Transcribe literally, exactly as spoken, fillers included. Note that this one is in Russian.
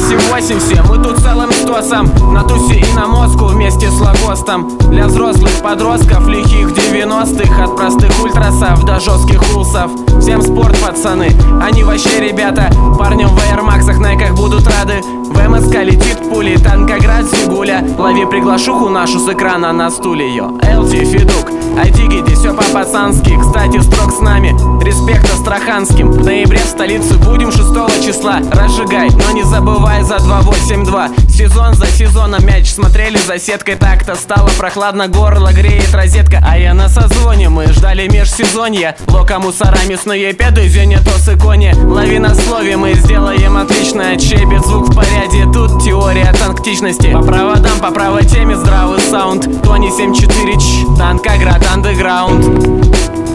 восемь восемь все, мы тут целым стосом на тусе и на мозгу вместе с лагостом. Для взрослых подростков лихих девяностых, от простых ультрасов до жестких улсов. Всем спорт, пацаны, они вообще ребята. Парням в аэрмаксах, найках будут рады. В МСК летит пули, Танкоград, Зигуля. Лови приглашуху нашу с экрана на стуле, йо. Элти, Федук, Айдигиди, все по-пацански. Кстати, строк с нами, респект астраханским. В ноябре в столице будем шестого числа. Разжигай, но не забывай за два восемь два. Сезон за сезоном мяч смотрели за сеткой. Так-то стало прохладно, горло греет розетка. А я на созвоне, мы ждали межсезонья. Лока мусора, мясные педы, зене то сыконе. Лови на слове, мы сделаем отлично. Чебет, звук в порядке, тут теория танктичности. По проводам, по правой теме здравый саунд. Тони семь четыре Ч, Танкоград, андеграунд.